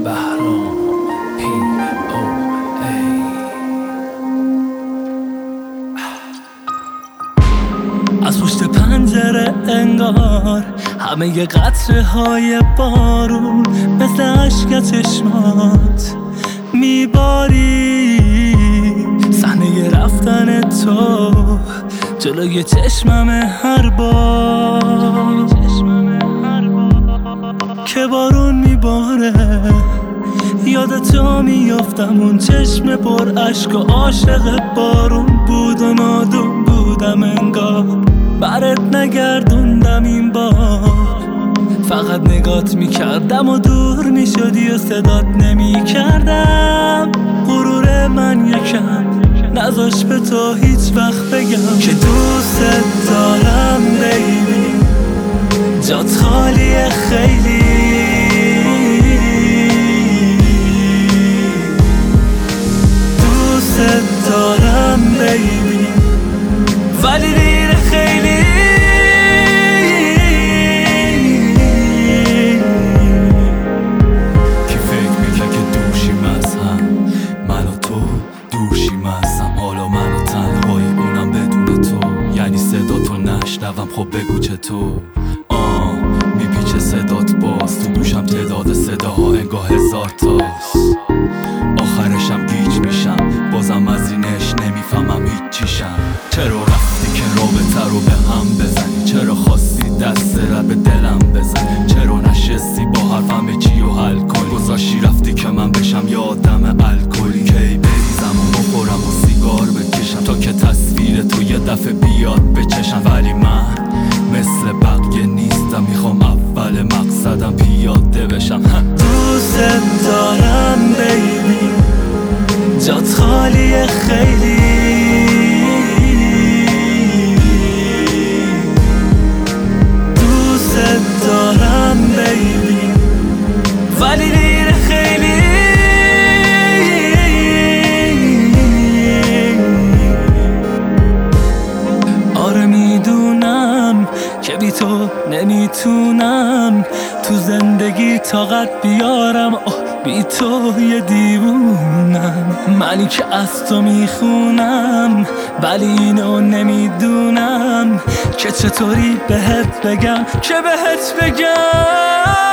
بهرام POA. از پشت پنجره انگار همه قطره های بارون مثل عشق چشمات میباری، صحنه رفتن تو جلوی چشمم هر بار که بارون میباره. یادتو میافتم اون چشم پر عشق و عاشق بارون بود و نادون بودم انگار برات نگردوندم این بار. فقط نگات میکردم و دور میشدی و صدات نمیکردم. غرور من یکم نذاش به تو هیچ وقت بگم که دوست دارم بیبی، جات خالیه خیلی. دوست دارم بیبی ولی دیر خیلی. کی فکر میکرد که دوشیم از هم، من و تو دوشیم از هم. حالا من و تنهایی اونم بدون تو، یعنی صدا تو نشنوم خب بگو چطور. میپیچه صدات باز تو گوشم، تعداد صداها انگاه 1000 تاست. آخرشم گیج میشم بازم از اینش نمیفهمم هیچ چیشم. چرا رفتی که رابطه رو به هم بزنی؟ چرا خواستی دست رو به دلم بزنی؟ چرا نشستی با حرفم چی و حل کنی؟ گذاشتی رفتی که من بشم یه آدم الکلی. کی بریزم و بخورم و سیگار بکشم تا که تصویر تو یه دفعه بیاد به چشم. ولی من مثل بقیه نیستم، میخوام اول مقصدم پیاده بشم. دوست دارم بیبی، جات خالیه خیلی. دوست دارم بیبی ولی دیر خیلی. آره میدونم که بی تو نمیتونم تو زندگی طاقت بیارم. بی تو یه دیوونم، منی که از تو میخونم ولی اینو نمیدونم که چطوری بهت بگم که بهت بگم.